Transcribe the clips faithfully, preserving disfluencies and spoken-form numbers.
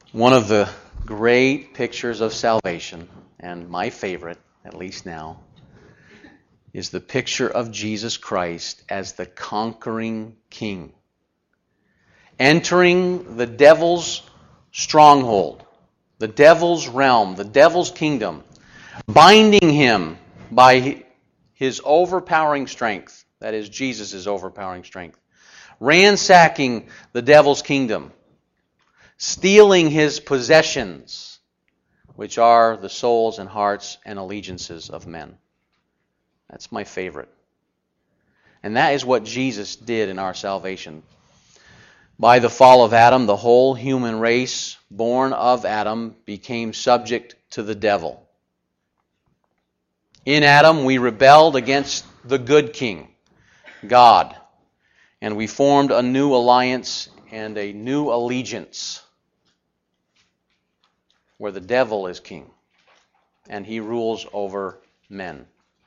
One of the great pictures of salvation, and my favorite, at least now, is the picture of Jesus Christ as the conquering king, entering the devil's stronghold, the devil's realm, the devil's kingdom, binding him by his overpowering strength, that is, Jesus' overpowering strength, ransacking the devil's kingdom, stealing his possessions, which are the souls and hearts and allegiances of men. That's my favorite. And that is what Jesus did in our salvation. By the fall of Adam, the whole human race born of Adam became subject to the devil. In Adam, we rebelled against the good king, God, and we formed a new alliance and a new allegiance where the devil is king and he rules over men.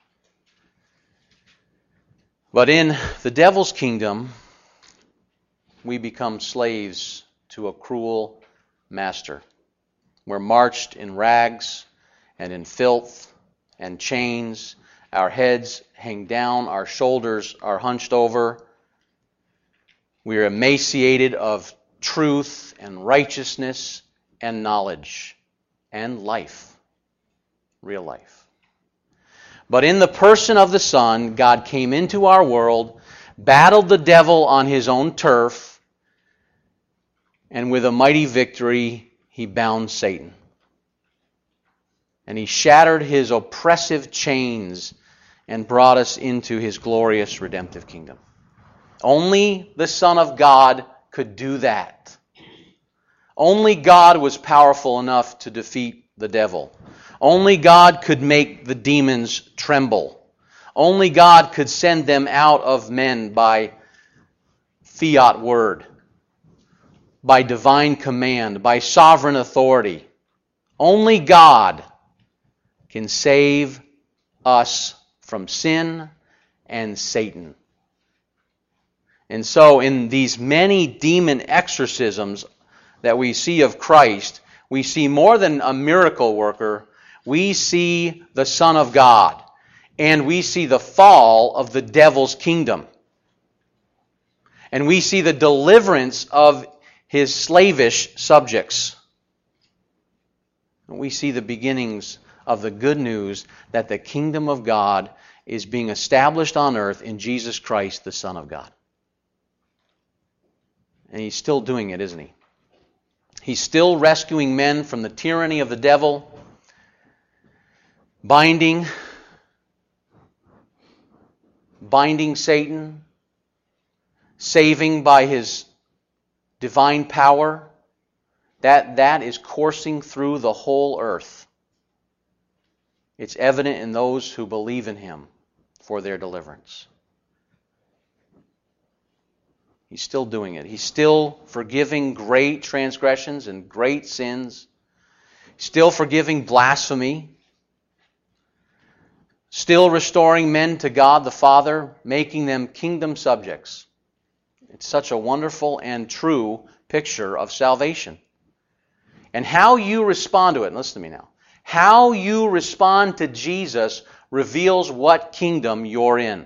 But in the devil's kingdom, we become slaves to a cruel master. We're marched in rags and in filth and chains. Our heads hang down, our shoulders are hunched over. We are emaciated of truth and righteousness and knowledge and life, real life. But in the person of the Son, God came into our world, battled the devil on his own turf, and with a mighty victory, he bound Satan. And he shattered his oppressive chains and brought us into his glorious redemptive kingdom. Only the Son of God could do that. Only God was powerful enough to defeat the devil. Only God could make the demons tremble. Only God could send them out of men by fiat word, by divine command, by sovereign authority. Only God can save us from sin and Satan. And so in these many demon exorcisms that we see of Christ, we see more than a miracle worker. We see the Son of God. And we see the fall of the devil's kingdom. And we see the deliverance of his slavish subjects. And we see the beginnings of the good news that the kingdom of God is being established on earth in Jesus Christ, the Son of God. And he's still doing it, isn't he? He's still rescuing men from the tyranny of the devil, binding, binding Satan, saving by his divine power. That, that is coursing through the whole earth. It's evident in those who believe in him for their deliverance. He's still doing it. He's still forgiving great transgressions and great sins. Still forgiving blasphemy. Still restoring men to God the Father, making them kingdom subjects. It's such a wonderful and true picture of salvation. And how you respond to it, listen to me now, how you respond to Jesus reveals what kingdom you're in.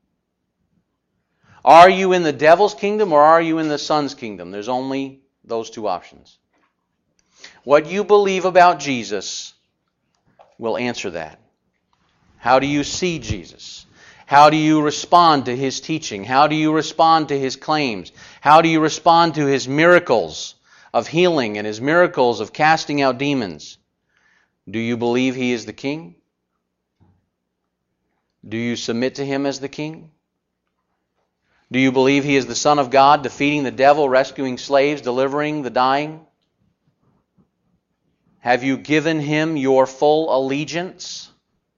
Are you in the devil's kingdom or are you in the Son's kingdom? There's only those two options. What you believe about Jesus will answer that. How do you see Jesus? How do you respond to his teaching? How do you respond to his claims? How do you respond to his miracles of healing and his miracles of casting out demons? Do you believe he is the king? Do you submit to him as the king? Do you believe he is the Son of God, defeating the devil, rescuing slaves, delivering the dying? Have you given him your full allegiance?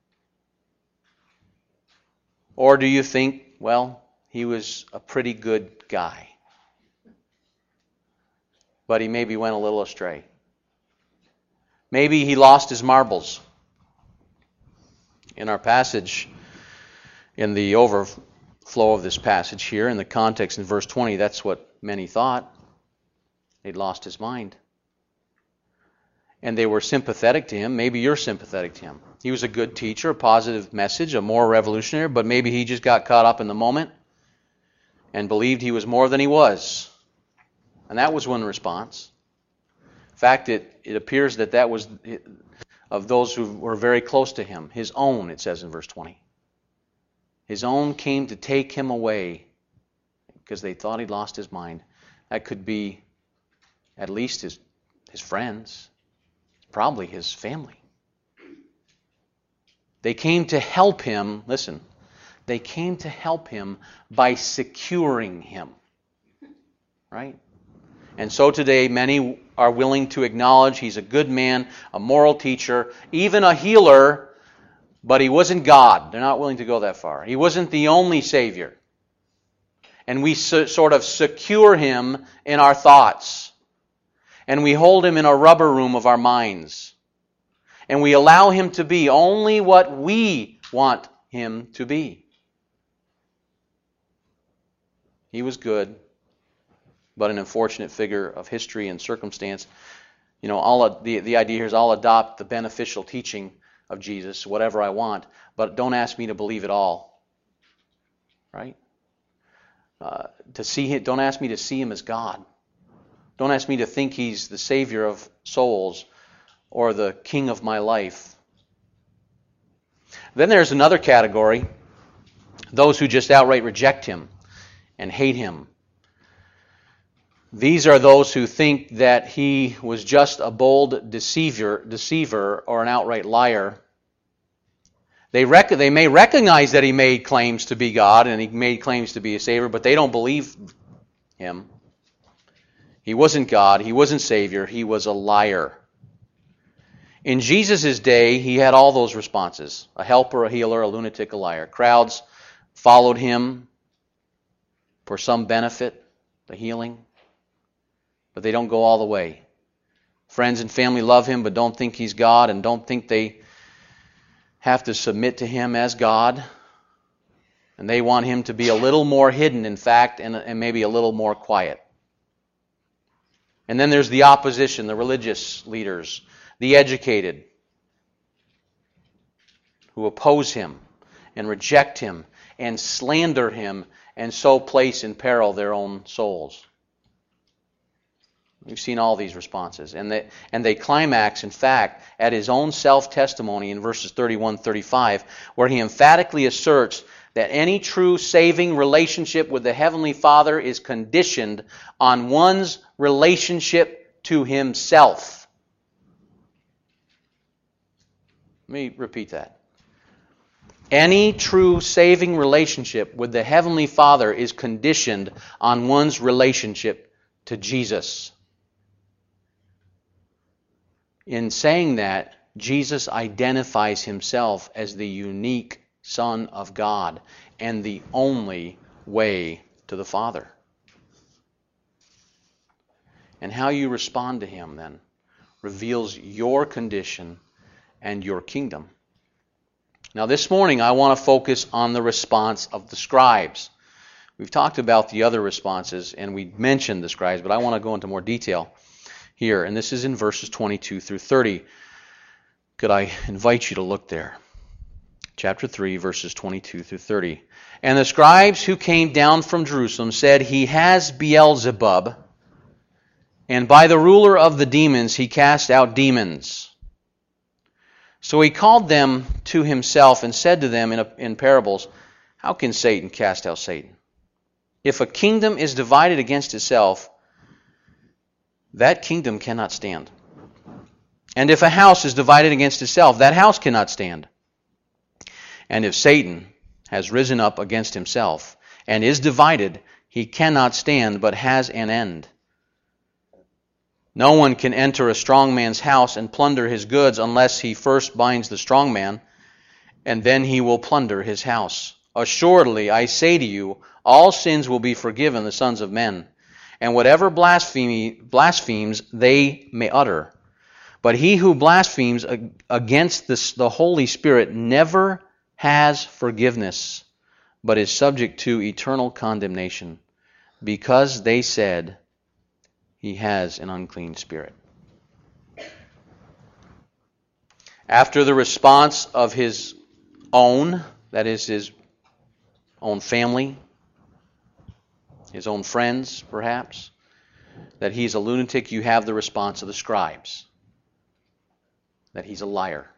Or do you think, well, he was a pretty good guy, but he maybe went a little astray? Maybe he lost his marbles. In our passage, in the overflow of this passage here, in the context in verse twenty, that's what many thought. He'd lost his mind. and they were sympathetic to him. Maybe you're sympathetic to him. He was a good teacher, a positive message, a moral revolutionary, but maybe he just got caught up in the moment and believed he was more than he was. And that was one response. In fact, it, it appears that that was of those who were very close to him. His own, it says in verse twenty. His own came to take him away because they thought he'd lost his mind. That could be at least his, his friends, probably his family. They came to help him, listen, they came to help him by securing him. Right? And so today many are willing to acknowledge he's a good man, a moral teacher, even a healer, but he wasn't God. They're not willing to go that far. He wasn't the only Savior. And we so, sort of secure him in our thoughts. And we hold him in a rubber room of our minds. And we allow him to be only what we want him to be. He was good, but an unfortunate figure of history and circumstance. You know, all the, the idea here is I'll adopt the beneficial teaching of Jesus, whatever I want, but don't ask me to believe it all. Right? Uh, to see him, don't ask me to see him as God. Don't ask me to think he's the Savior of souls or the King of my life. Then there's another category, those who just outright reject him and hate him. These are those who think that he was just a bold deceiver, deceiver or an outright liar. They, rec- they may recognize that he made claims to be God and he made claims to be a Savior, but they don't believe him. He wasn't God. He wasn't Savior. He was a liar. In Jesus' day, he had all those responses. A helper, a healer, a lunatic, a liar. Crowds followed him for some benefit, the healing, but they don't go all the way. Friends and family love him, but don't think he's God and don't think they have to submit to him as God. And they want him to be a little more hidden, in fact, and, and maybe a little more quiet. And then there's the opposition, the religious leaders, the educated, who oppose him and reject him and slander him and so place in peril their own souls. We've seen all these responses. And they, and they climax, in fact, at his own self-testimony in verses thirty-one thirty-five, where he emphatically asserts that any true saving relationship with the Heavenly Father is conditioned on one's relationship to himself. Let me repeat that. Any true saving relationship with the Heavenly Father is conditioned on one's relationship to Jesus. In saying that, Jesus identifies himself as the unique Son of God and the only way to the Father. And how you respond to him, then, reveals your condition and your kingdom. Now, this morning, I want to focus on the response of the scribes. We've talked about the other responses, and we mentioned the scribes, but I want to go into more detail here. And this is in verses twenty-two through thirty. Could I invite you to look there? Chapter three, verses twenty-two through thirty. And the scribes who came down from Jerusalem said, "He has Beelzebub, and by the ruler of the demons he cast out demons." So he called them to himself and said to them in, a, in parables, "How can Satan cast out Satan? If a kingdom is divided against itself, that kingdom cannot stand. And if a house is divided against itself, that house cannot stand. And if Satan has risen up against himself and is divided, he cannot stand, but has an end. No one can enter a strong man's house and plunder his goods unless he first binds the strong man, and then he will plunder his house. Assuredly, I say to you, all sins will be forgiven the sons of men, and whatever blasphemy, blasphemes they may utter. But he who blasphemes against this, the Holy Spirit never has forgiveness, but is subject to eternal condemnation, because they said he has an unclean spirit." After the response of his own, that is his own family, his own friends perhaps, that he's a lunatic, you have the response of the scribes, that he's a liar.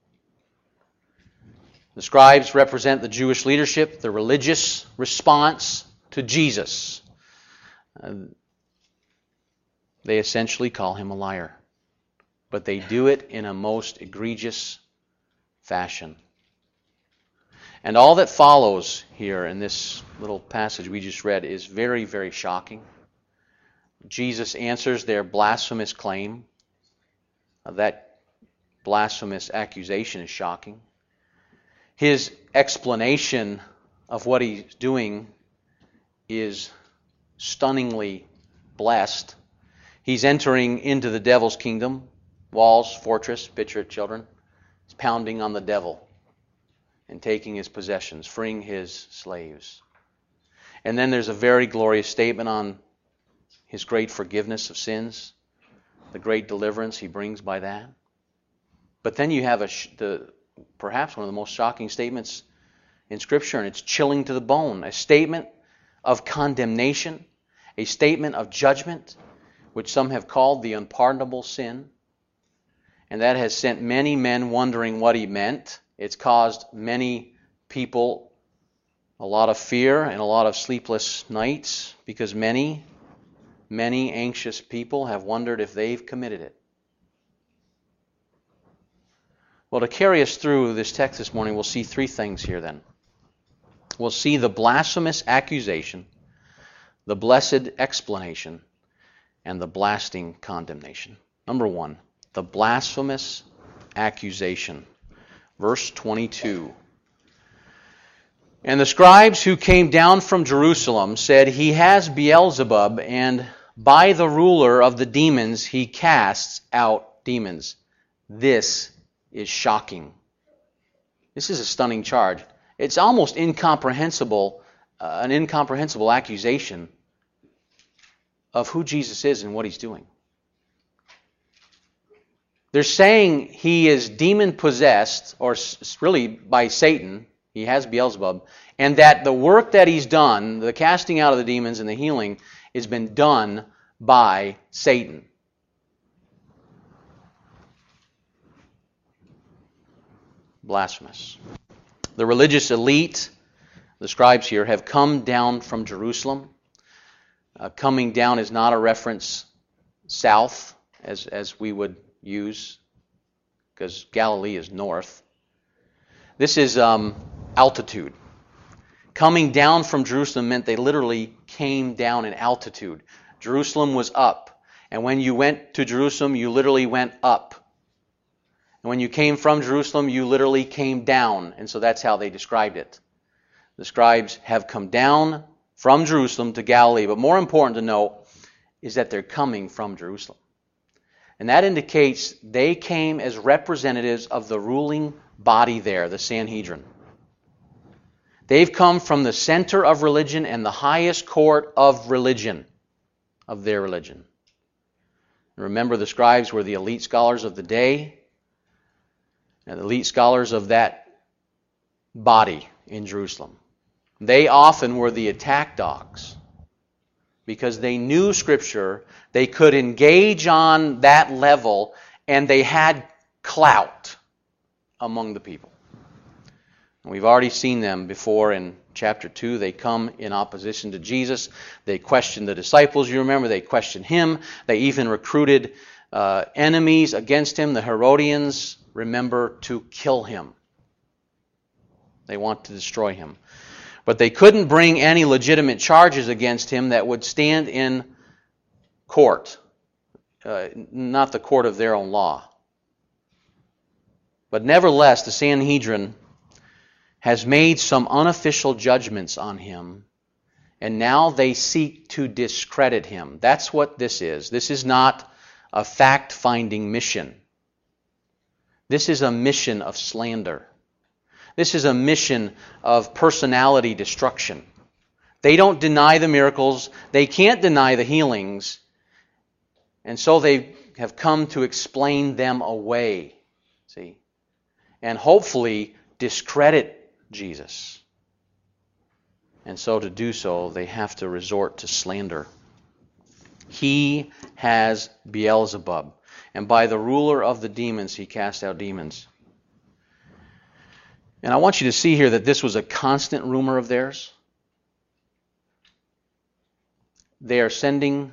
The scribes represent the Jewish leadership, the religious response to Jesus. Uh, they essentially call him a liar. But they do it in a most egregious fashion. And all that follows here in this little passage we just read is very, very shocking. Jesus answers their blasphemous claim. That blasphemous accusation is shocking. His explanation of what he's doing is stunningly blessed. He's entering into the devil's kingdom. Walls, fortress, picture it, children. He's pounding on the devil and taking his possessions, freeing his slaves. And then there's a very glorious statement on his great forgiveness of sins, the great deliverance he brings by that. But then you have a the perhaps one of the most shocking statements in Scripture, and it's chilling to the bone. A statement of condemnation, a statement of judgment, which some have called the unpardonable sin. And that has sent many men wondering what he meant. It's caused many people a lot of fear and a lot of sleepless nights, because many, many anxious people have wondered if they've committed it. Well, to carry us through this text this morning, we'll see three things here then. We'll see the blasphemous accusation, the blessed explanation, and the blasting condemnation. Number one, the blasphemous accusation. Verse twenty-two. And the scribes who came down from Jerusalem said, He has Beelzebub, and by the ruler of the demons he casts out demons. This is shocking. This is a stunning charge. It's almost incomprehensible, uh, an incomprehensible accusation of who Jesus is and what he's doing. They're saying he is demon-possessed, or really by Satan. He has Beelzebub, and that the work that he's done, the casting out of the demons and the healing, has been done by Satan. Blasphemous. The religious elite, the scribes here, have come down from Jerusalem. Uh, coming down is not a reference south, as, as we would use, because Galilee is north. This is um, altitude. Coming down from Jerusalem meant they literally came down in altitude. Jerusalem was up. And when you went to Jerusalem, you literally went up. And when you came from Jerusalem, you literally came down. And so that's how they described it. The scribes have come down from Jerusalem to Galilee. But more important to note is that they're coming from Jerusalem. And that indicates they came as representatives of the ruling body there, the Sanhedrin. They've come from the center of religion and the highest court of religion, of their religion. Remember, the scribes were the elite scholars of the day, and the elite scholars of that body in Jerusalem. They often were the attack dogs because they knew Scripture, they could engage on that level, and they had clout among the people. And we've already seen them before in chapter two. They come in opposition to Jesus. They question the disciples, you remember. They question him. They even recruited uh, enemies against him, the Herodians, remember, to kill him. They want to destroy him. But they couldn't bring any legitimate charges against him that would stand in court, uh, not the court of their own law. But nevertheless, the Sanhedrin has made some unofficial judgments on him, and now they seek to discredit him. That's what this is. This is not a fact-finding mission. This is a mission of slander. This is a mission of personality destruction. They don't deny the miracles. They can't deny the healings. And so they have come to explain them away. See? and hopefully discredit Jesus. And so to do so, they have to resort to slander. He has Beelzebub, and by the ruler of the demons he cast out demons. And I want you to see here that this was a constant rumor of theirs. They are sending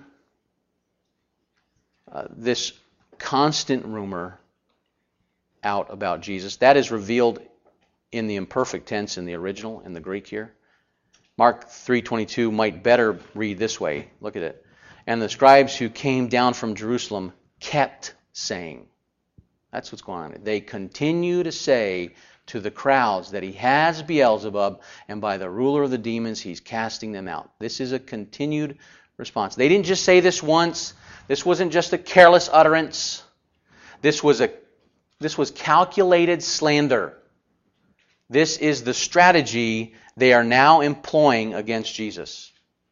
uh, this constant rumor out about Jesus. That is revealed in the imperfect tense in the original, in the Greek here. Mark three twenty-two might better read this way. Look at it. And the scribes who came down from Jerusalem kept saying. That's what's going on. They continue to say to the crowds that he has Beelzebub, and by the ruler of the demons he's casting them out. This is a continued response. They didn't just say this once. This wasn't just a careless utterance. This was a this was calculated slander. This is the strategy they are now employing against Jesus.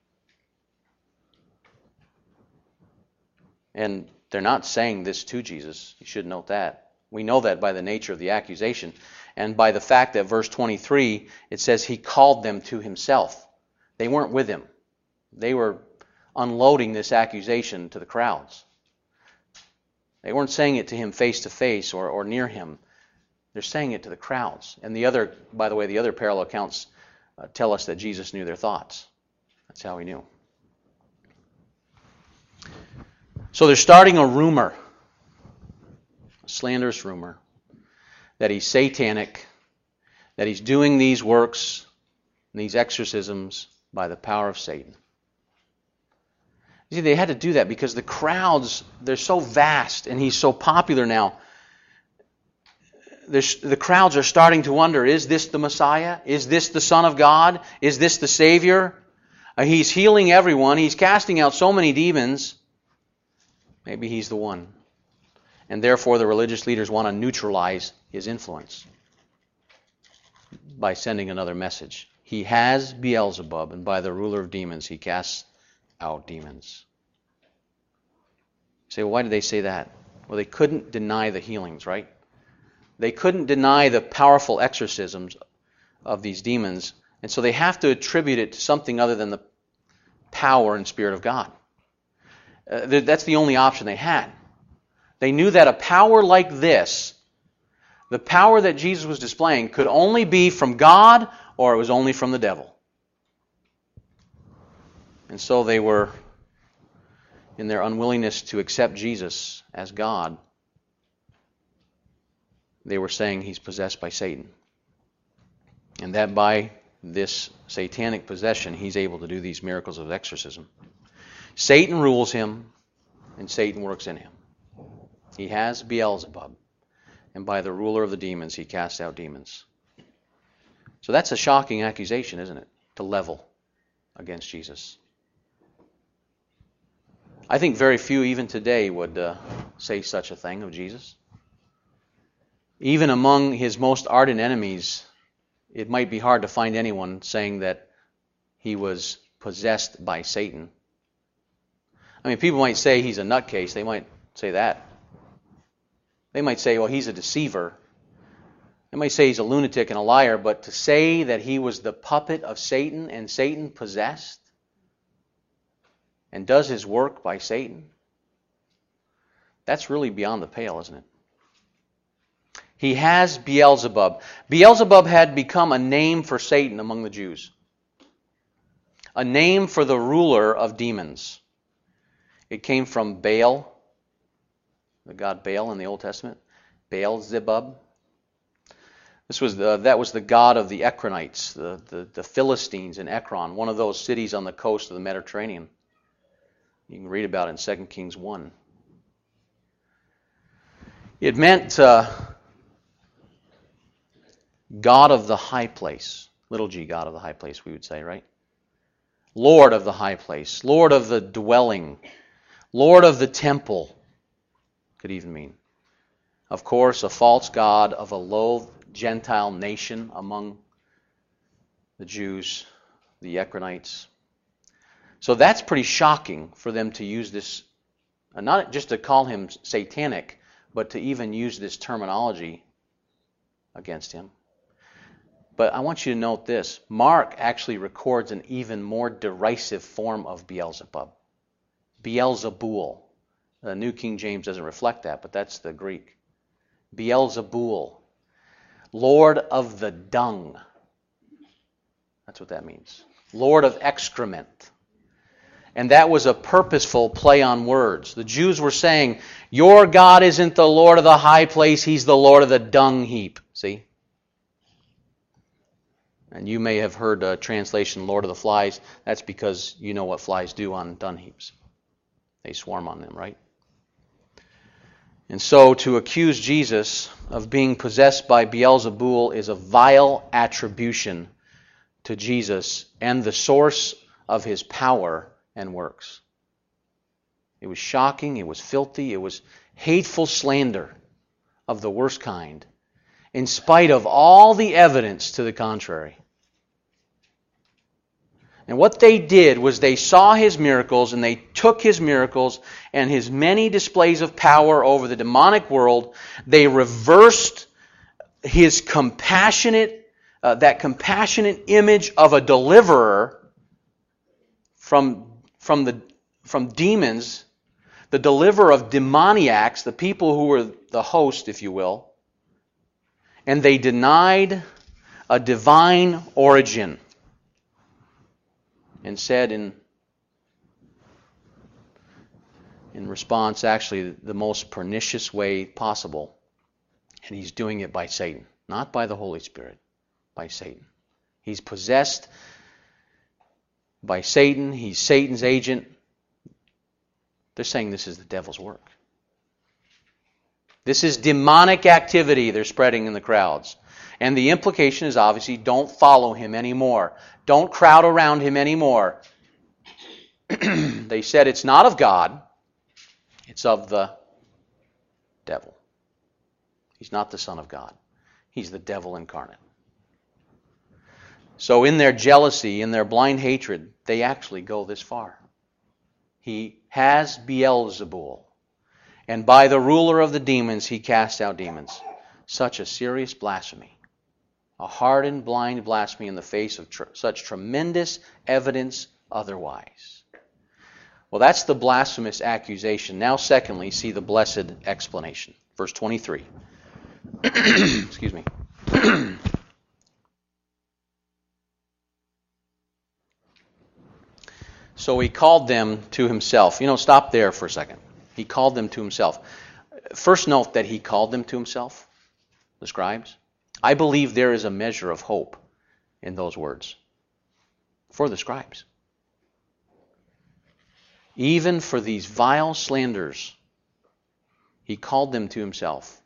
And they're not saying this to Jesus. You should note that. We know that by the nature of the accusation and by the fact that verse twenty-three, it says he called them to himself. They weren't with him. They were unloading this accusation to the crowds. They weren't saying it to him face to face or, or near him. They're saying it to the crowds. And the other, by the way, the other parallel accounts uh, tell us that Jesus knew their thoughts. That's how he knew. So they're starting a rumor, a slanderous rumor, that he's satanic, that he's doing these works, these exorcisms by the power of Satan. You see, they had to do that because the crowds, they're so vast and he's so popular now. There's, the crowds are starting to wonder, is this the Messiah? Is this the Son of God? Is this the Savior? Uh, he's healing everyone. He's casting out so many demons. Maybe he's the one. And therefore the religious leaders want to neutralize his influence by sending another message. He has Beelzebub, and by the ruler of demons he casts out demons. You say, well, why did they say that? Well, they couldn't deny the healings, right? They couldn't deny the powerful exorcisms of these demons, and so they have to attribute it to something other than the power and Spirit of God. Uh, that's the only option they had. They knew that a power like this, the power that Jesus was displaying, could only be from God or it was only from the devil. And so they were, in their unwillingness to accept Jesus as God, they were saying he's possessed by Satan. And that by this satanic possession, he's able to do these miracles of exorcism. Satan rules him, and Satan works in him. He has Beelzebub, and by the ruler of the demons, he casts out demons. So that's a shocking accusation, isn't it? To level against Jesus. I think very few, even today, would uh, say such a thing of Jesus. Even among his most ardent enemies, it might be hard to find anyone saying that he was possessed by Satan. I mean, people might say he's a nutcase. They might say that. They might say, well, he's a deceiver. They might say he's a lunatic and a liar. But to say that he was the puppet of Satan and Satan possessed and does his work by Satan, that's really beyond the pale, isn't it? He has Beelzebub. Beelzebub had become a name for Satan among the Jews. A name for the ruler of demons. It came from Baal, the god Baal in the Old Testament. Beelzebub. This was the, that was the god of the Ekronites, the, the, the Philistines in Ekron, one of those cities on the coast of the Mediterranean. You can read about it in Second Kings one. It meant uh, God of the high place. Little g, God of the high place, we would say, right? Lord of the high place. Lord of the dwelling. Lord of the temple. Could even mean. Of course, a false god of a low Gentile nation among the Jews, the Ekronites. So that's pretty shocking for them to use this, uh, not just to call him satanic, but to even use this terminology against him. But I want you to note this. Mark actually records an even more derisive form of Beelzebub. Beelzebul. The New King James doesn't reflect that, but that's the Greek. Beelzebul. Lord of the dung. That's what that means. Lord of excrement. And that was a purposeful play on words. The Jews were saying, your God isn't the Lord of the high place, He's the Lord of the dung heap. See? And you may have heard a translation, Lord of the flies. That's because you know what flies do on dung heaps. They swarm on them, right? And so to accuse Jesus of being possessed by Beelzebul is a vile attribution to Jesus and the source of His power and works. It was shocking, it was filthy, it was hateful slander of the worst kind, in spite of all the evidence to the contrary. And what they did was they saw His miracles, and they took His miracles and His many displays of power over the demonic world. They reversed His compassionate, uh, that compassionate image of a deliverer from, from, the, from demons, the deliverer of demoniacs, the people who were the host, if you will. And they denied a divine origin. And said in, in response, actually, the most pernicious way possible. And he's doing it by Satan. Not by the Holy Spirit. By Satan. He's possessed by Satan. He's Satan's agent. They're saying this is the devil's work. This is demonic activity they're spreading in the crowds. And the implication is obviously, don't follow him anymore. Don't crowd around him anymore. They said it's not of God, it's of the devil. He's not the Son of God. He's the devil incarnate. So in their jealousy, in their blind hatred, they actually go this far. He has Beelzebul, and by the ruler of the demons he casts out demons. Such a serious blasphemy. A hardened, blind blasphemy in the face of tr- such tremendous evidence otherwise. Well, that's the blasphemous accusation. Now, secondly, see the blessed explanation. Verse twenty-three. Excuse me. So he called them to himself. You know, stop there for a second. He called them to himself. First note that he called them to himself, the scribes. I believe there is a measure of hope in those words for the scribes. Even for these vile slanders, he called them to himself.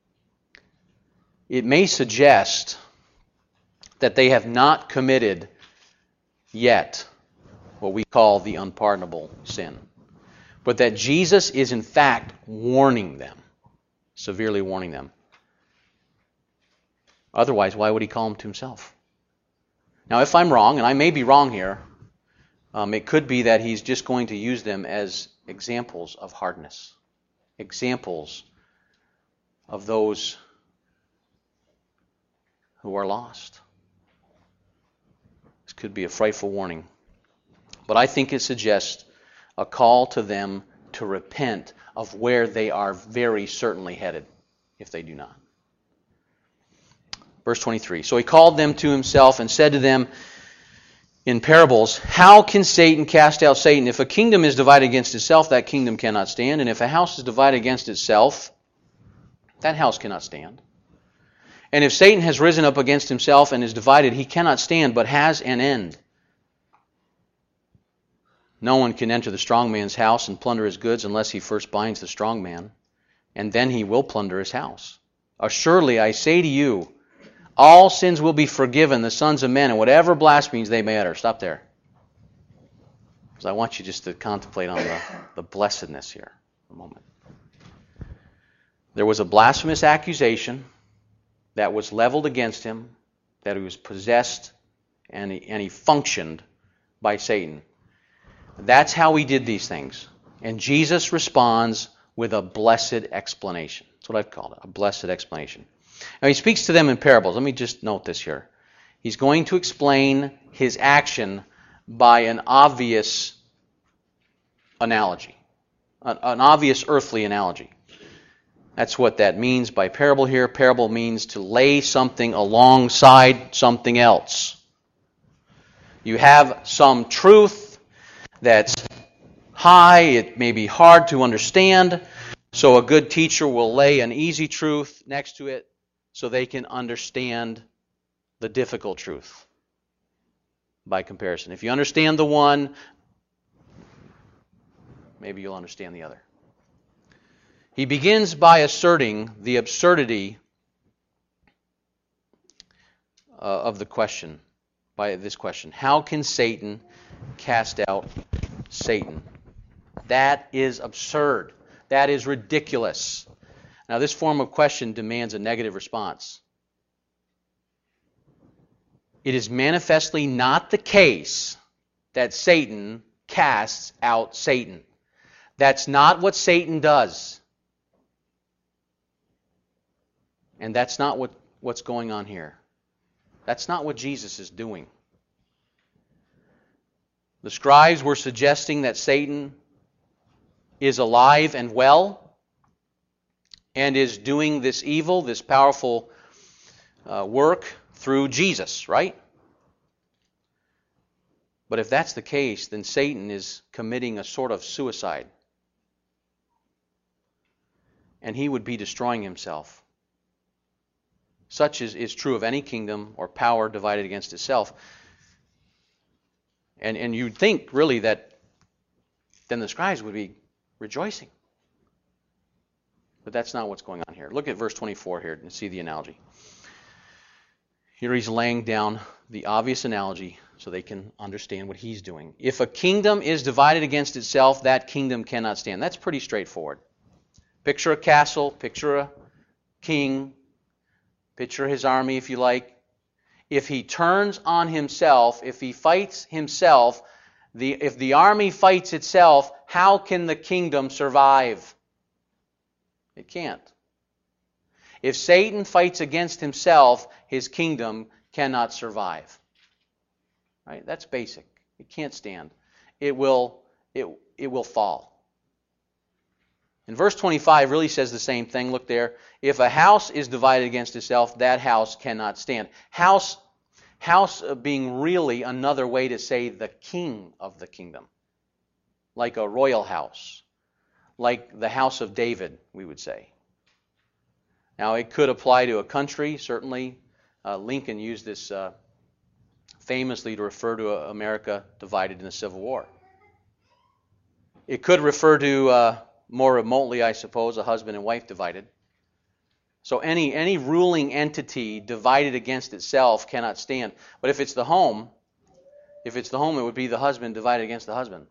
It may suggest that they have not committed yet what we call the unpardonable sin, but that Jesus is in fact warning them, severely warning them. Otherwise, why would he call them to himself? Now, if I'm wrong, and I may be wrong here, um, it could be that he's just going to use them as examples of hardness, examples of those who are lost. This could be a frightful warning. But I think it suggests a call to them to repent of where they are very certainly headed if they do not. Verse twenty-three. So he called them to himself and said to them in parables, how can Satan cast out Satan? If a kingdom is divided against itself, that kingdom cannot stand. And if a house is divided against itself, that house cannot stand. And if Satan has risen up against himself and is divided, he cannot stand, but has an end. No one can enter the strong man's house and plunder his goods unless he first binds the strong man, and then he will plunder his house. Assuredly, I say to you, all sins will be forgiven the sons of men, and whatever blasphemies they may utter. Stop there. Because I want you just to contemplate on the, the blessedness here for a moment. There was a blasphemous accusation that was leveled against him, that he was possessed and he, and he functioned by Satan. That's how he did these things. And Jesus responds with a blessed explanation. That's what I've called it, a blessed explanation. Now he speaks to them in parables. Let me just note this here. He's going to explain his action by an obvious analogy, an, an obvious earthly analogy. That's what that means by parable here. Parable means to lay something alongside something else. You have some truth that's high, it may be hard to understand, so a good teacher will lay an easy truth next to it so they can understand the difficult truth by comparison. If you understand the one, maybe you'll understand the other. He begins by asserting the absurdity uh, of the question, by this question. How can Satan cast out Satan? That is absurd. That is ridiculous. Now, this form of question demands a negative response. It is manifestly not the case that Satan casts out Satan. That's not what Satan does. And that's not what, what's going on here. That's not what Jesus is doing. The scribes were suggesting that Satan is alive and well and is doing this evil, this powerful uh, work through Jesus, right? But if that's the case, then Satan is committing a sort of suicide. And he would be destroying himself. Such is, is true of any kingdom or power divided against itself. And, and you'd think, really, that then the scribes would be rejoicing. But that's not what's going on here. Look at verse twenty-four here and see the analogy. Here he's laying down the obvious analogy so they can understand what he's doing. If a kingdom is divided against itself, that kingdom cannot stand. That's pretty straightforward. Picture a castle, picture a king, picture his army if you like. If he turns on himself, if he fights himself, the, if the army fights itself, how can the kingdom survive? It can't. If Satan fights against himself, his kingdom cannot survive. Right? That's basic. It can't stand. It will, it, it will fall. And verse twenty-five really says the same thing. Look there. If a house is divided against itself, that house cannot stand. House, house being really another way to say the king of the kingdom. Like a royal house. Like the house of David, we would say. Now, it could apply to a country, certainly. Uh, Lincoln used this uh, famously to refer to uh, America divided in the Civil War. It could refer to, uh, more remotely, I suppose, a husband and wife divided. So any, any ruling entity divided against itself cannot stand. But if it's the home, if it's the home, it would be the husband divided against the husband.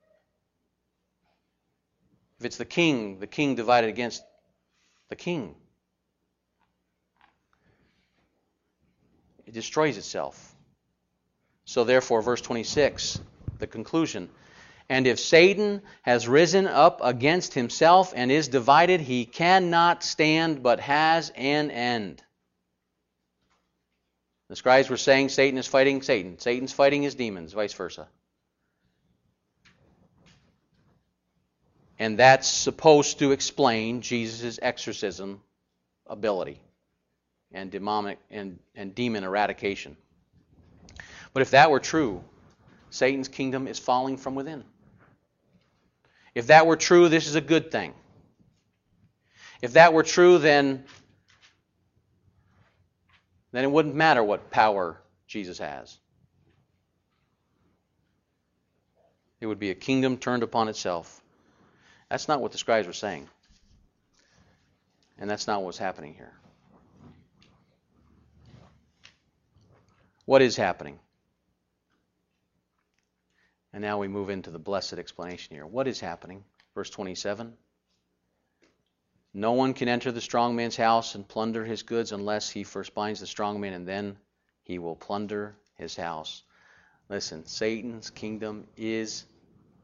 If it's the king, the king divided against the king. It destroys itself. So therefore, verse twenty-six, the conclusion. And if Satan has risen up against himself and is divided, he cannot stand but has an end. The scribes were saying Satan is fighting Satan. Satan's fighting his demons, vice versa. And that's supposed to explain Jesus' exorcism ability and demonic and, and demon eradication. But if that were true, Satan's kingdom is falling from within. If that were true, this is a good thing. If that were true, then, then it wouldn't matter what power Jesus has. It would be a kingdom turned upon itself. That's not what the scribes were saying. And that's not what's happening here. What is happening? And now we move into the blessed explanation here. What is happening? Verse twenty-seven. No one can enter the strong man's house and plunder his goods unless he first binds the strong man, and then he will plunder his house. Listen, Satan's kingdom is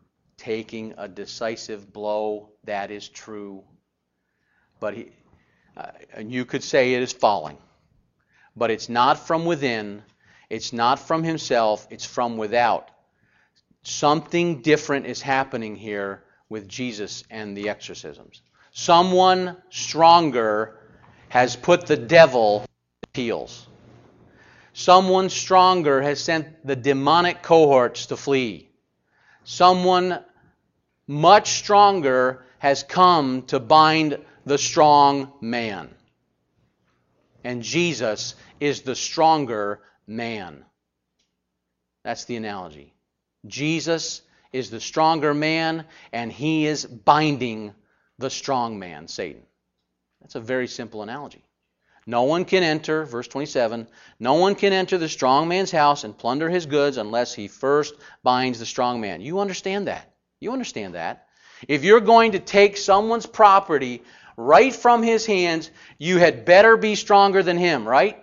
taking a decisive blow. That is true. But he, Uh, and you could say it is falling. But it's not from within. It's not from himself. It's from without. Something different is happening here with Jesus and the exorcisms. Someone stronger has put the devil on his heels. Someone stronger has sent the demonic cohorts to flee. Someone much stronger has come to bind the strong man. And Jesus is the stronger man. That's the analogy. Jesus is the stronger man, and he is binding the strong man, Satan. That's a very simple analogy. No one can enter, verse twenty-seven, no one can enter the strong man's house and plunder his goods unless he first binds the strong man. You understand that. You understand that. If you're going to take someone's property right from his hands, you had better be stronger than him, right?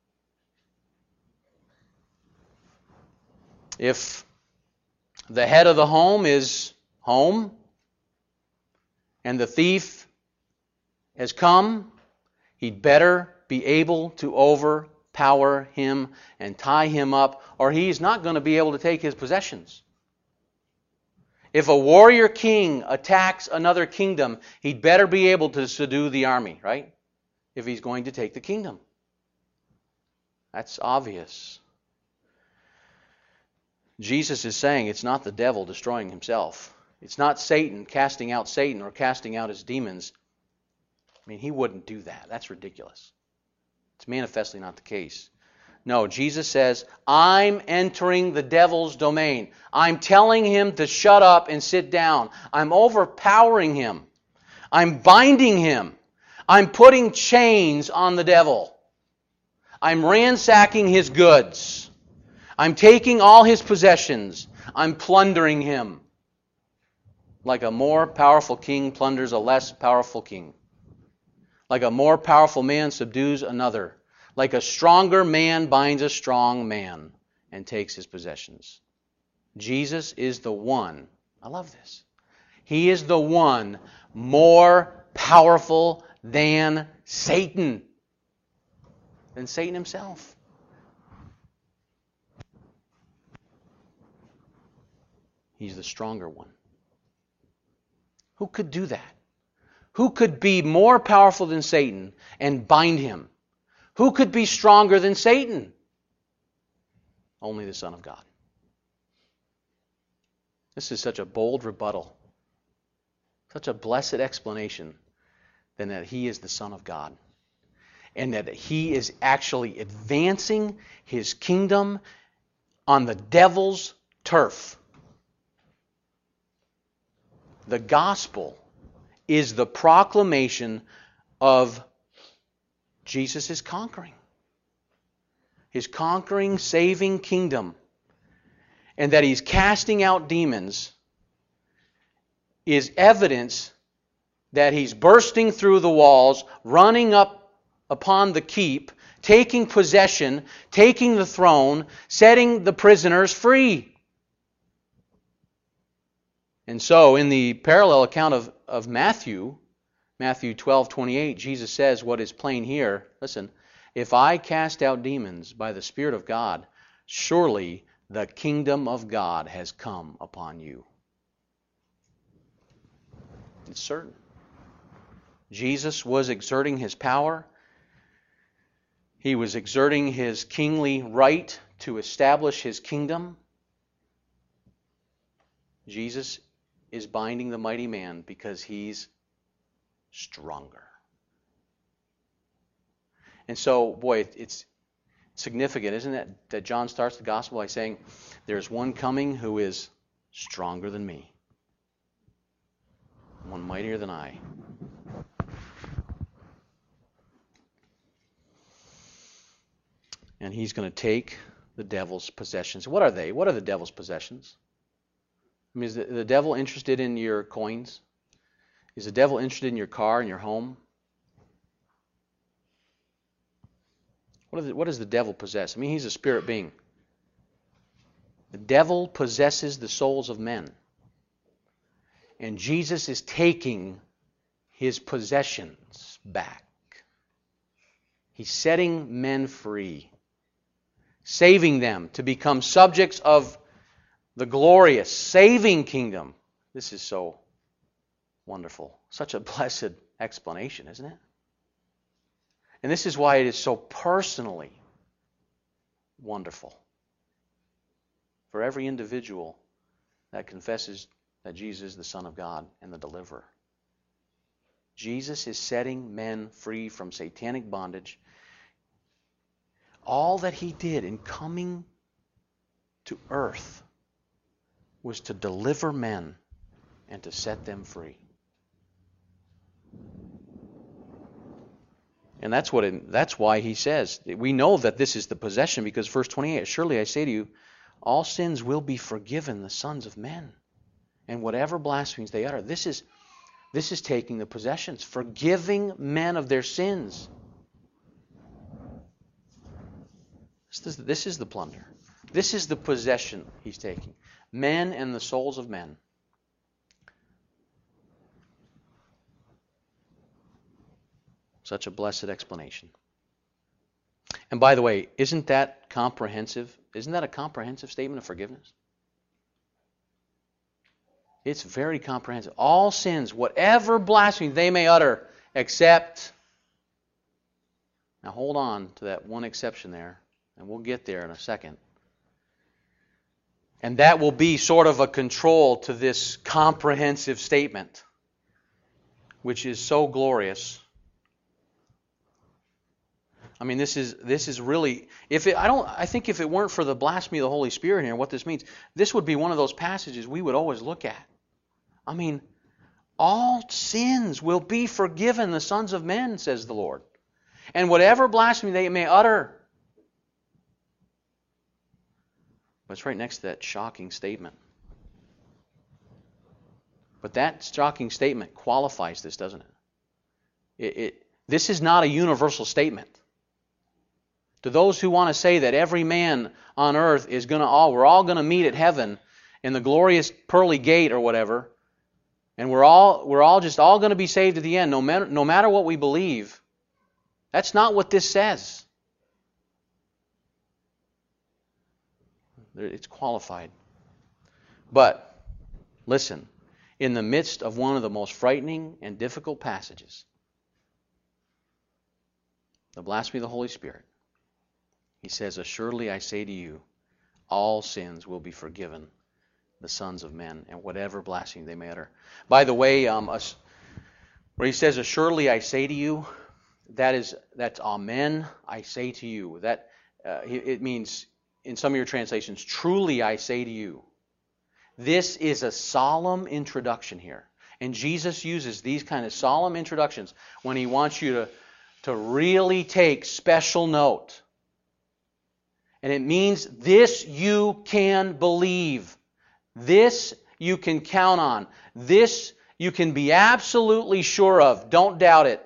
If the head of the home is home, and the thief has come, he'd better be able to overpower him and tie him up, or he's not going to be able to take his possessions. If a warrior king attacks another kingdom, he'd better be able to subdue the army, right? If he's going to take the kingdom. That's obvious. Jesus is saying it's not the devil destroying himself. It's not Satan casting out Satan or casting out his demons. I mean, he wouldn't do that. That's ridiculous. It's manifestly not the case. No, Jesus says, I'm entering the devil's domain. I'm telling him to shut up and sit down. I'm overpowering him. I'm binding him. I'm putting chains on the devil. I'm ransacking his goods. I'm taking all his possessions. I'm plundering him. Like a more powerful king plunders a less powerful king. Like a more powerful man subdues another. Like a stronger man binds a strong man and takes his possessions. Jesus is the one, I love this, he is the one more powerful than Satan, than Satan himself. He's the stronger one. Who could do that? Who could be more powerful than Satan and bind him? Who could be stronger than Satan? Only the Son of God. This is such a bold rebuttal, such a blessed explanation, than that he is the Son of God, and that he is actually advancing his kingdom on the devil's turf. The gospel is the proclamation of Jesus' conquering. His conquering, saving kingdom. And that he's casting out demons is evidence that he's bursting through the walls, running up upon the keep, taking possession, taking the throne, setting the prisoners free. And so, in the parallel account of, of Matthew, Matthew twelve twenty-eight, Jesus says what is plain here. Listen, if I cast out demons by the Spirit of God, surely the kingdom of God has come upon you. It's certain. Jesus was exerting his power. He was exerting his kingly right to establish his kingdom. Jesus is binding the mighty man because he's stronger. And so, boy, it's significant, isn't it, that John starts the gospel by saying, there's one coming who is stronger than me, one mightier than I. And he's going to take the devil's possessions. What are they? What are the devil's possessions? I mean, is the, the devil interested in your coins? Is the devil interested in your car and your home? What, the, what does the devil possess? I mean, he's a spirit being. The devil possesses the souls of men. And Jesus is taking his possessions back. He's setting men free, saving them to become subjects of the glorious, saving kingdom. This is so wonderful. Such a blessed explanation, isn't it? And this is why it is so personally wonderful for every individual that confesses that Jesus is the Son of God and the deliverer. Jesus is setting men free from satanic bondage. All that He did in coming to earth was to deliver men and to set them free. And that's what it, that's why He says, we know that this is the possession because verse twenty-eight, surely I say to you, all sins will be forgiven the sons of men, and whatever blasphemies they utter. This is, this is taking the possessions, forgiving men of their sins. This is, this is the plunder. This is the possession He's taking. Men and the souls of men. Such a blessed explanation. And by the way, isn't that comprehensive? Isn't that a comprehensive statement of forgiveness? It's very comprehensive. All sins, whatever blasphemy they may utter, except... Now hold on to that one exception there, and we'll get there in a second. And that will be sort of a control to this comprehensive statement, which is so glorious. I mean, this is this is really, if it, I don't, I think if it weren't for the blasphemy of the Holy Spirit here, what this means, this would be one of those passages we would always look at. I mean, all sins will be forgiven the sons of men, says the Lord, and whatever blasphemy they may utter. But it's right next to that shocking statement. But that shocking statement qualifies this, doesn't it? It, it this is not a universal statement. To those who want to say that every man on earth is going to all, we're all going to meet at heaven in the glorious pearly gate or whatever, and we're all we're all just all going to be saved at the end, no matter no matter what we believe. That's not what this says. It's qualified. But listen, in the midst of one of the most frightening and difficult passages, the blasphemy of the Holy Spirit, He says, assuredly I say to you, all sins will be forgiven the sons of men, and whatever blasphemy they may utter. By the way, um, where He says, assuredly I say to you, that is, that's amen, I say to you. That uh, it means, in some of your translations, truly I say to you. This is a solemn introduction here. And Jesus uses these kind of solemn introductions when He wants you to, to really take special note. And it means this you can believe. This you can count on. This you can be absolutely sure of. Don't doubt it.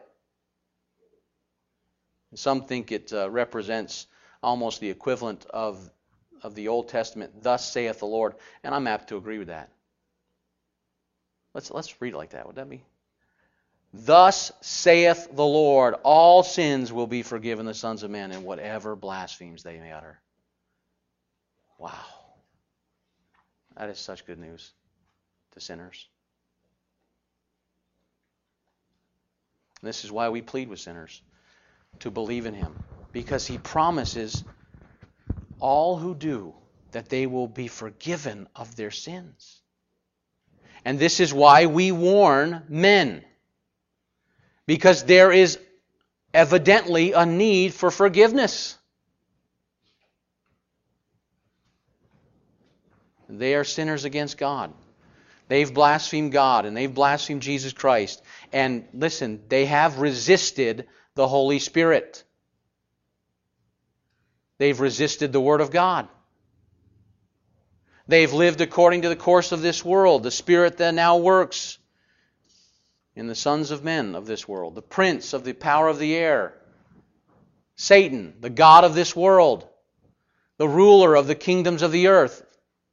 Some think it uh, represents almost the equivalent of, of the Old Testament, thus saith the Lord. And I'm apt to agree with that. Let's, let's read it like that. Would that be? Thus saith the Lord, all sins will be forgiven the sons of men, and whatever blasphemies they may utter. Wow. That is such good news to sinners. And this is why we plead with sinners to believe in Him, because He promises all who do that they will be forgiven of their sins. And this is why we warn men, because there is evidently a need for forgiveness. They are sinners against God. They've blasphemed God and they've blasphemed Jesus Christ. And listen, they have resisted the Holy Spirit. They've resisted the Word of God. They've lived according to the course of this world, the spirit that now works in the sons of men of this world, the prince of the power of the air, Satan, the god of this world, the ruler of the kingdoms of the earth,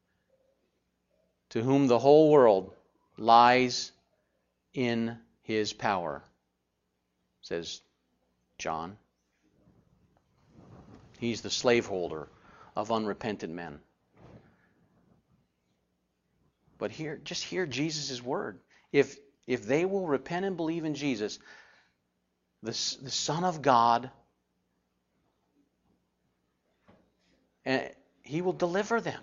to whom the whole world lies in his power, says John. He's the slaveholder of unrepentant men. But here, just hear Jesus' word. If, if they will repent and believe in Jesus, the, the Son of God, and He will deliver them.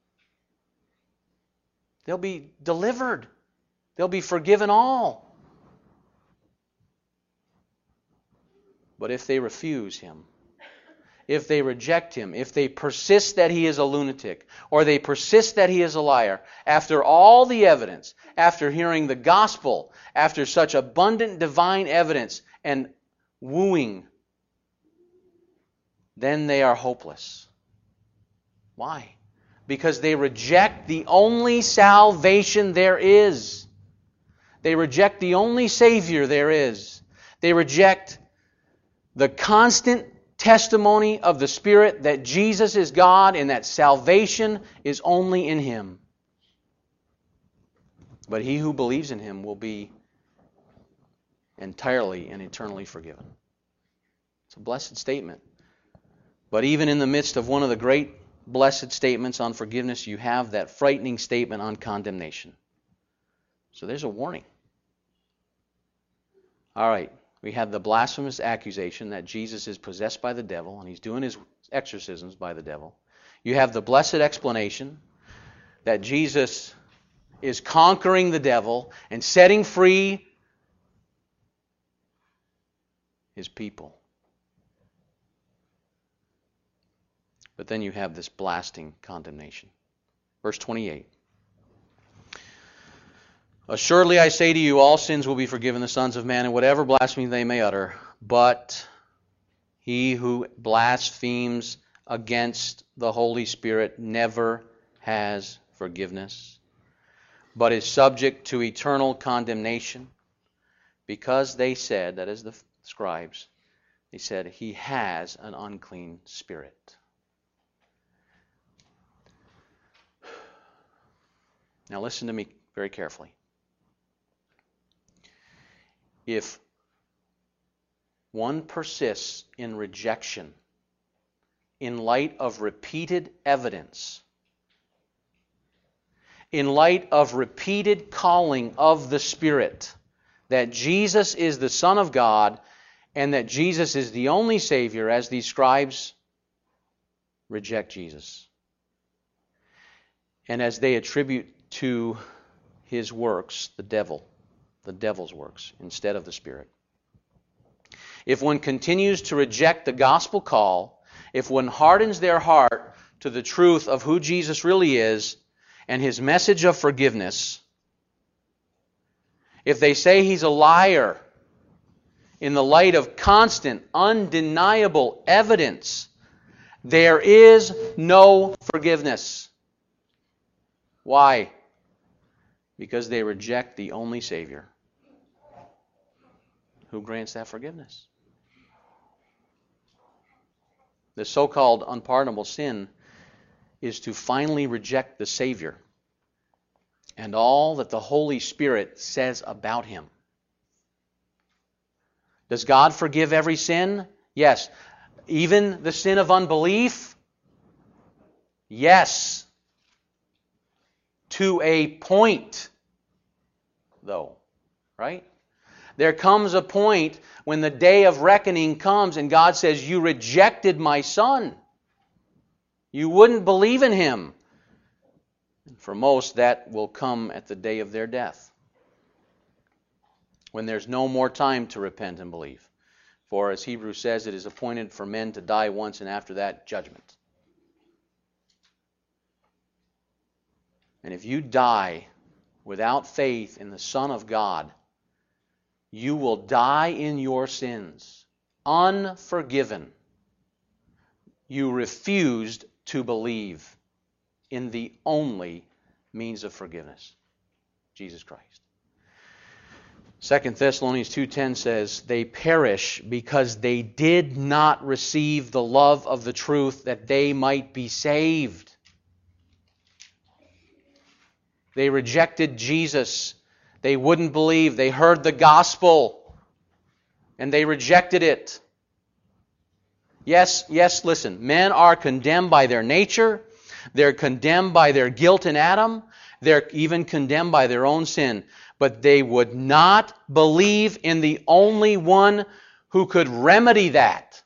They'll be delivered. They'll be forgiven all. But if they refuse Him, if they reject Him, if they persist that He is a lunatic, or they persist that He is a liar, after all the evidence, after hearing the gospel, after such abundant divine evidence and wooing, then they are hopeless. Why? Because they reject the only salvation there is. They reject the only Savior there is. They reject the constant testimony of the Spirit that Jesus is God and that salvation is only in Him. But he who believes in Him will be entirely and eternally forgiven. It's a blessed statement. But even in the midst of one of the great blessed statements on forgiveness, you have that frightening statement on condemnation. So there's a warning. All right. We had the blasphemous accusation that Jesus is possessed by the devil and He's doing His exorcisms by the devil. You have the blessed explanation that Jesus is conquering the devil and setting free His people. But then you have this blasting condemnation. Verse twenty-eight. Assuredly I say to you, all sins will be forgiven the sons of man, and whatever blasphemy they may utter. But he who blasphemes against the Holy Spirit never has forgiveness, but is subject to eternal condemnation, because they said, that is the scribes, they said, he has an unclean spirit. Now listen to me very carefully. If one persists in rejection in light of repeated evidence, in light of repeated calling of the Spirit that Jesus is the Son of God and that Jesus is the only Savior, as these scribes reject Jesus, and as they attribute to His works the devil, the devil's works, instead of the Spirit. If one continues to reject the gospel call, if one hardens their heart to the truth of who Jesus really is and His message of forgiveness, if they say He's a liar in the light of constant, undeniable evidence, there is no forgiveness. Why? Because they reject the only Savior who grants that forgiveness. The so-called unpardonable sin is to finally reject the Savior and all that the Holy Spirit says about Him. Does God forgive every sin? Yes. Even the sin of unbelief? Yes. To a point, though, right? There comes a point when the day of reckoning comes and God says, you rejected my Son. You wouldn't believe in Him. And for most, that will come at the day of their death, when there's no more time to repent and believe. For as Hebrews says, it is appointed for men to die once, and after that, judgment. And if you die without faith in the Son of God, you will die in your sins, unforgiven. You refused to believe in the only means of forgiveness, Jesus Christ. Second Thessalonians two ten says, they perish because they did not receive the love of the truth that they might be saved. They rejected Jesus. They wouldn't believe. They heard the gospel and they rejected it. Yes, yes, listen. Men are condemned by their nature. They're condemned by their guilt in Adam. They're even condemned by their own sin. But they would not believe in the only one who could remedy that.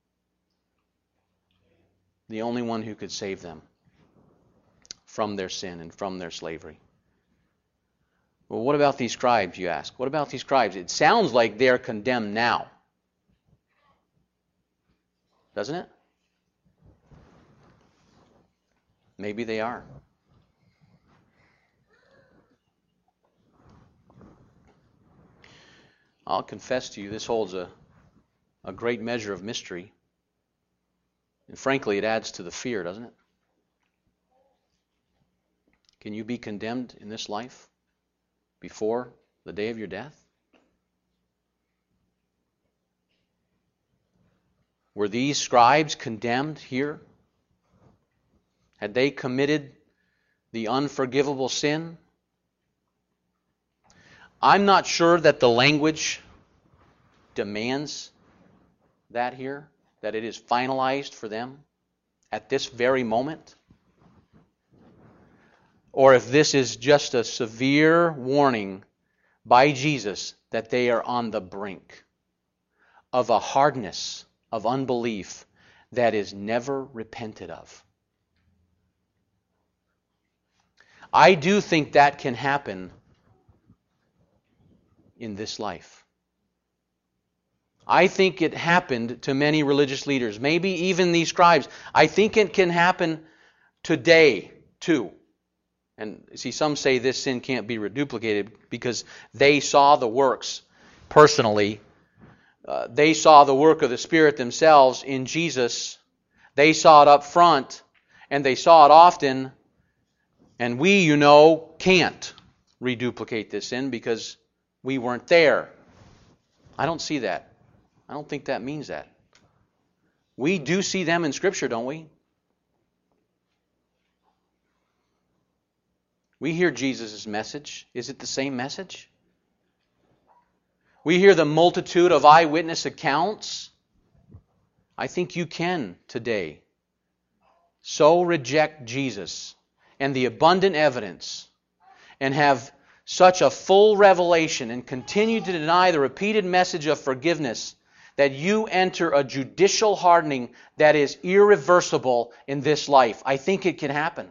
The only one who could save them from their sin and from their slavery. Well, what about these scribes, you ask? What about these scribes? It sounds like they're condemned now. Doesn't it? Maybe they are. I'll confess to you, this holds a, a great measure of mystery. And frankly, it adds to the fear, doesn't it? Can you be condemned in this life before the day of your death? Were these scribes condemned here? Had they committed the unforgivable sin? I'm not sure that the language demands that here, that it is finalized for them at this very moment. Or if this is just a severe warning by Jesus that they are on the brink of a hardness of unbelief that is never repented of. I do think that can happen in this life. I think it happened to many religious leaders, maybe even these scribes. I think it can happen today too. And see, some say this sin can't be reduplicated because they saw the works personally. Uh, they saw the work of the Spirit themselves in Jesus. They saw it up front, and they saw it often. And we, you know, can't reduplicate this sin because we weren't there. I don't see that. I don't think that means that. We do see them in Scripture, don't we? We hear Jesus' message. Is it the same message? We hear the multitude of eyewitness accounts. I think you can today so reject Jesus and the abundant evidence and have such a full revelation and continue to deny the repeated message of forgiveness that you enter a judicial hardening that is irreversible in this life. I think it can happen.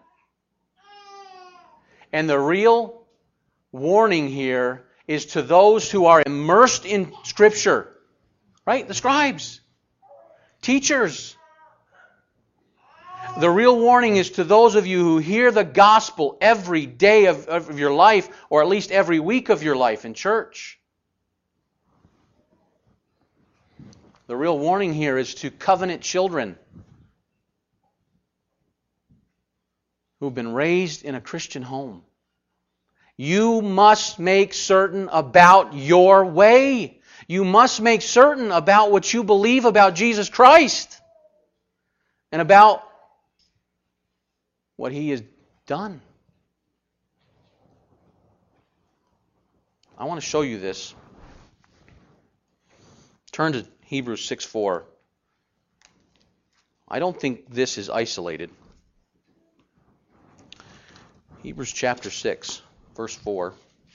And the real warning here is to those who are immersed in Scripture. Right? The scribes. Teachers. The real warning is to those of you who hear the gospel every day of, of your life, or at least every week of your life in church. The real warning here is to covenant children who've been raised in a Christian home. You must make certain about your way. You must make certain about what you believe about Jesus Christ and about what He has done. I want to show you this. Turn to Hebrews six four. I don't think this is isolated. Hebrews chapter six, verse four.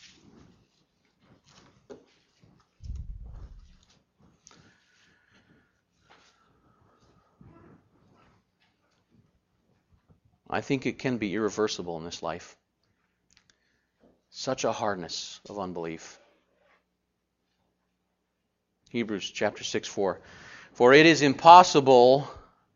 I think it can be irreversible in this life. Such a hardness of unbelief. Hebrews chapter six, four. For it is impossible,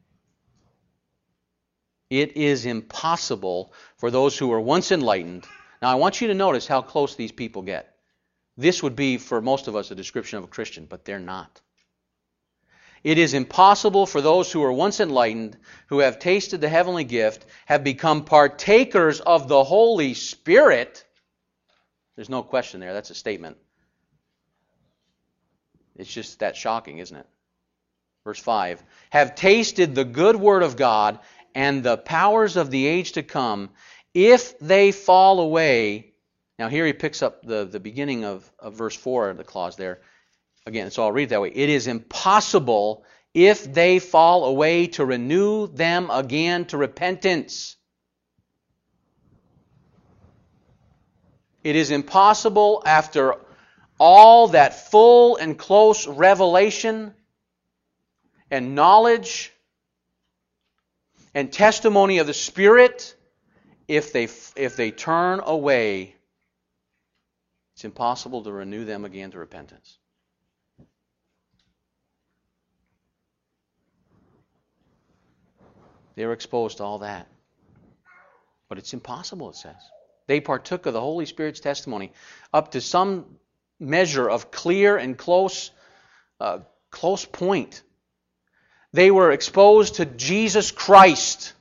it is impossible for those who were once enlightened. Now I want you to notice how close these people get. This would be for most of us a description of a Christian, but they're not. It is impossible for those who were once enlightened, who have tasted the heavenly gift, have become partakers of the Holy Spirit. There's no question there. That's a statement. It's just that shocking, isn't it? Verse five. Have tasted the good word of God and the powers of the age to come, if they fall away. Now here he picks up the, the beginning of, of verse four, the clause there. Again, so I'll read it that way. It is impossible if they fall away, to renew them again to repentance. It is impossible after all that full and close revelation and knowledge and testimony of the Spirit, if they if they turn away, it's impossible to renew them again to repentance. They were exposed to all that. But it's impossible, it says. They partook of the Holy Spirit's testimony up to some measure of clear and close, uh, close point. They were exposed to Jesus Christ.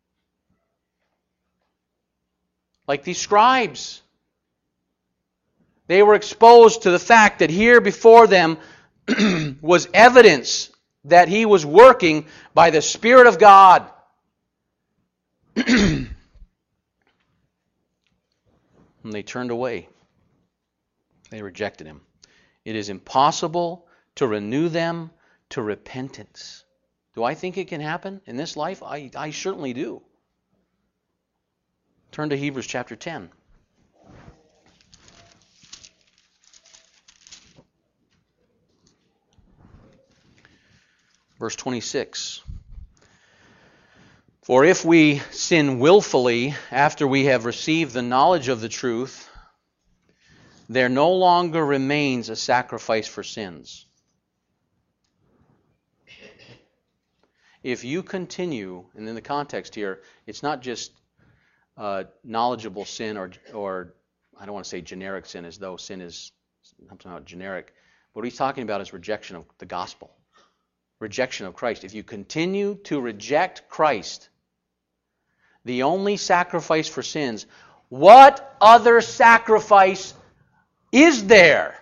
Like these scribes. They were exposed to the fact that here before them was evidence that He was working by the Spirit of God. And they turned away. They rejected Him. It is impossible to renew them to repentance. Do I think it can happen in this life? I, I certainly do. Turn to Hebrews chapter ten. Verse twenty-six. For if we sin willfully after we have received the knowledge of the truth, there no longer remains a sacrifice for sins. If you continue, and in the context here, it's not just uh, knowledgeable sin or, or I don't want to say generic sin as though sin is somehow generic. What he's talking about is rejection of the gospel. Rejection of Christ. If you continue to reject Christ, the only sacrifice for sins, what other sacrifice is there?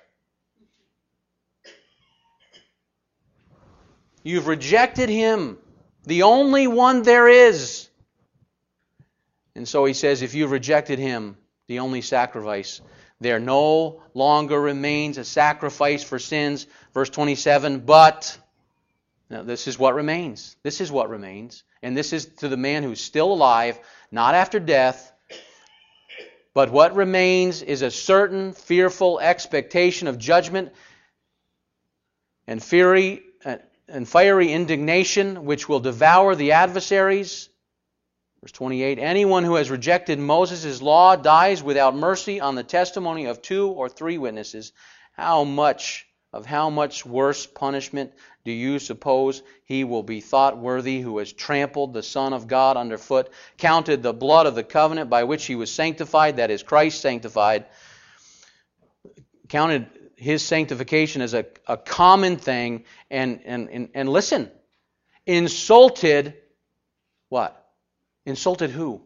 You've rejected Him, the only one there is. And so he says, if you've rejected Him, the only sacrifice, there no longer remains a sacrifice for sins. Verse twenty-seven, but, now this is what remains. This is what remains. And this is to the man who's still alive, not after death. But what remains is a certain fearful expectation of judgment and fury and fiery indignation which will devour the adversaries. Verse twenty-eight, anyone who has rejected Moses' law dies without mercy on the testimony of two or three witnesses. How much of how much worse punishment do you suppose he will be thought worthy who has trampled the Son of God underfoot, counted the blood of the covenant by which he was sanctified, that is Christ sanctified, counted his sanctification as a, a common thing, and, and, and, and listen, insulted what? Insulted who?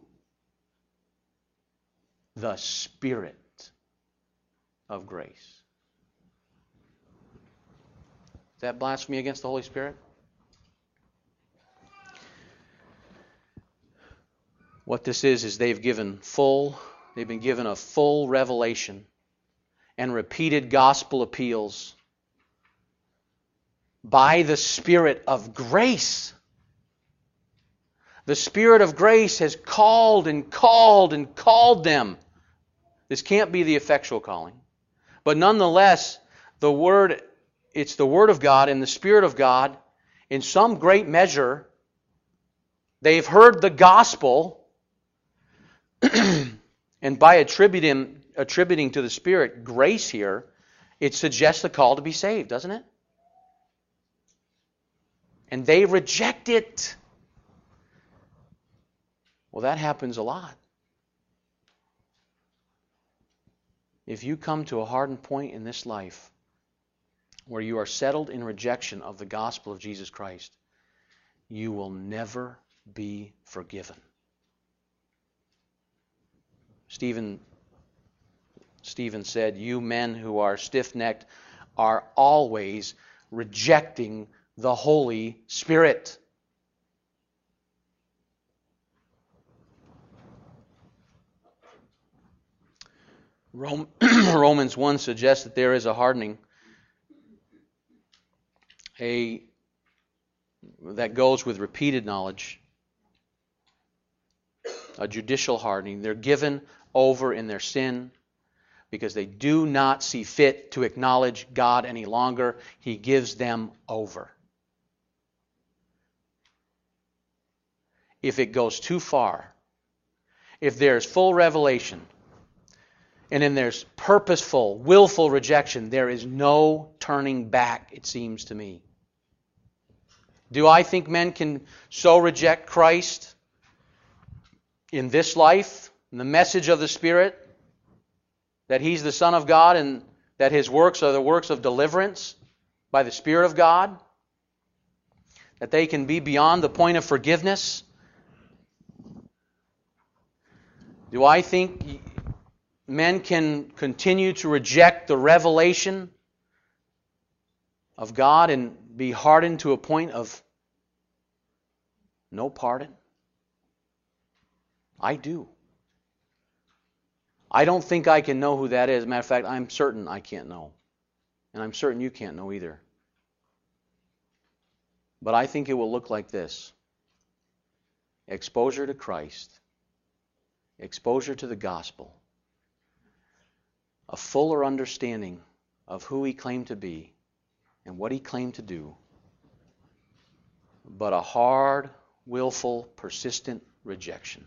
The Spirit of grace. Is that blasphemy against the Holy Spirit? What this is, is they've given full, they've been given a full revelation and repeated gospel appeals by the Spirit of grace. The Spirit of grace has called and called and called them. This can't be the effectual calling. But nonetheless, the Word, it's the Word of God and the Spirit of God. In some great measure, they've heard the gospel, and by attributing, attributing to the Spirit grace here, it suggests the call to be saved, doesn't it? And they reject it. Well, that happens a lot. If you come to a hardened point in this life where you are settled in rejection of the gospel of Jesus Christ, you will never be forgiven. Stephen, Stephen said, you men who are stiff-necked are always rejecting the Holy Spirit. Romans one suggests that there is a hardening, a that goes with repeated knowledge, a judicial hardening. They're given over in their sin because they do not see fit to acknowledge God any longer. He gives them over. If it goes too far, if there's full revelation, and then there's purposeful, willful rejection, there is no turning back, it seems to me. Do I think men can so reject Christ in this life, in the message of the Spirit, that He's the Son of God and that His works are the works of deliverance by the Spirit of God? That they can be beyond the point of forgiveness? Do I think men can continue to reject the revelation of God and be hardened to a point of no pardon? I do. I don't think I can know who that is. As a matter of fact, I'm certain I can't know. And I'm certain you can't know either. But I think it will look like this. Exposure to Christ. Exposure to the gospel. A fuller understanding of who He claimed to be and what He claimed to do. But a hard, willful, persistent rejection.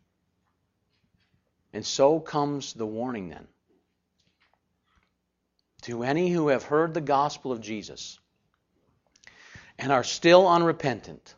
And so comes the warning then. To any who have heard the gospel of Jesus and are still unrepentant.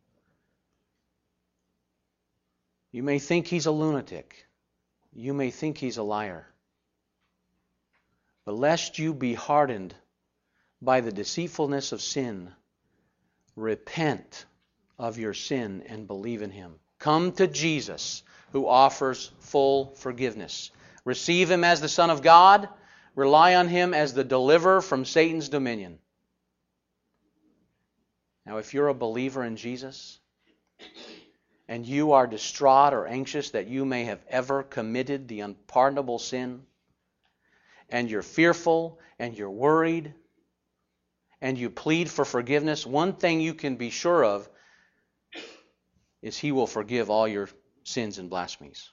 You may think he's a lunatic. You may think he's a liar. But lest you be hardened by the deceitfulness of sin, repent of your sin and believe in Him. Come to Jesus, who offers full forgiveness. Receive Him as the Son of God. Rely on Him as the deliverer from Satan's dominion. Now, if you're a believer in Jesus, and you are distraught or anxious that you may have ever committed the unpardonable sin, and you're fearful, and you're worried, and you plead for forgiveness, one thing you can be sure of is He will forgive all your sins and blasphemies.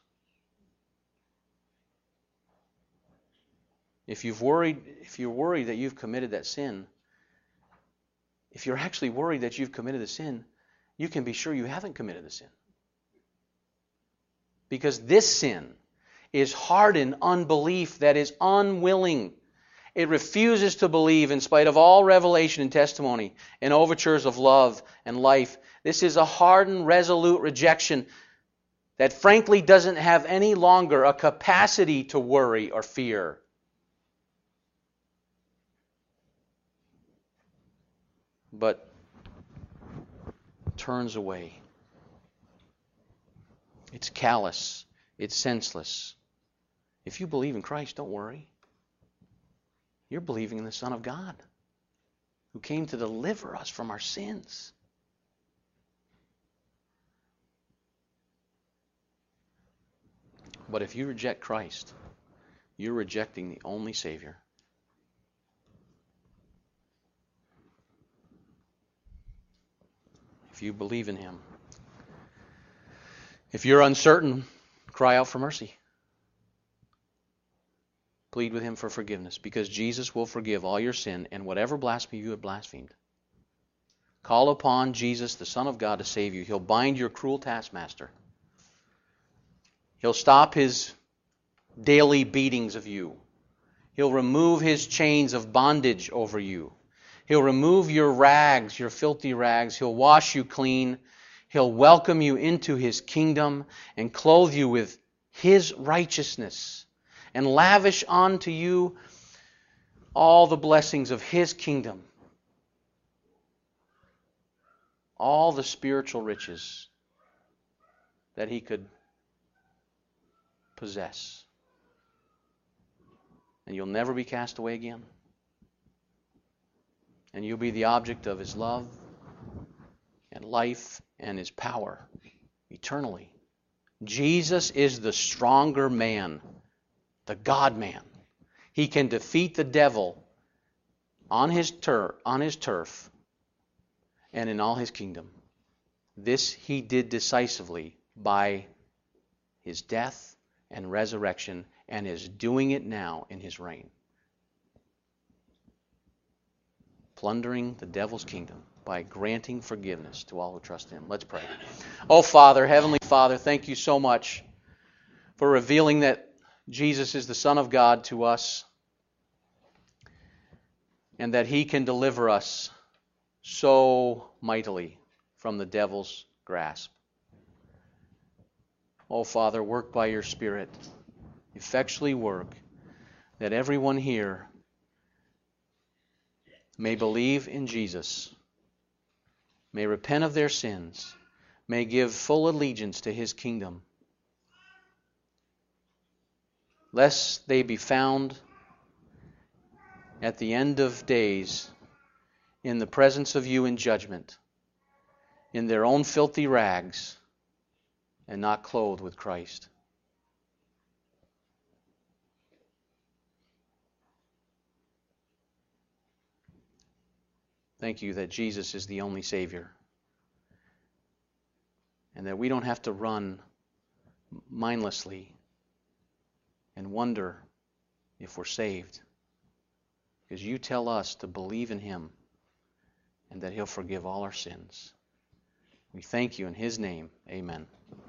If you've worried, if you're worried that you've committed that sin, if you're actually worried that you've committed the sin, you can be sure you haven't committed the sin. Because this sin is hardened unbelief that is unwilling. It refuses to believe in spite of all revelation and testimony and overtures of love and life. This is a hardened, resolute rejection that frankly doesn't have any longer a capacity to worry or fear. But turns away. It's callous. It's senseless. If you believe in Christ, don't worry. You're believing in the Son of God, who came to deliver us from our sins. But if you reject Christ, you're rejecting the only Savior. If you believe in Him. If you're uncertain, cry out for mercy. Plead with Him for forgiveness, because Jesus will forgive all your sin and whatever blasphemy you have blasphemed. Call upon Jesus, the Son of God, to save you. He'll bind your cruel taskmaster. He'll stop his daily beatings of you. He'll remove his chains of bondage over you. He'll remove your rags, your filthy rags. He'll wash you clean. He'll welcome you into His kingdom and clothe you with His righteousness and lavish onto you all the blessings of His kingdom. All the spiritual riches that He could possess. And you'll never be cast away again. And you'll be the object of His love and life and His power eternally. Jesus is the stronger man, the God-man. He can defeat the devil on his, tur- on his turf and in all his kingdom. This he did decisively by his death and resurrection, and is doing it now in his reign. Plundering the devil's kingdom by granting forgiveness to all who trust him. Let's pray. Oh, Father, Heavenly Father, thank you so much for revealing that Jesus is the Son of God to us, and that he can deliver us so mightily from the devil's grasp. Oh, Father, work by your Spirit. Effectually work that everyone here may believe in Jesus, may repent of their sins, may give full allegiance to his kingdom, lest they be found at the end of days in the presence of you in judgment, in their own filthy rags, and not clothed with Christ. Thank you that Jesus is the only Savior, and that we don't have to run mindlessly and wonder if we're saved, because you tell us to believe in him and that he'll forgive all our sins. We thank you in his name. Amen.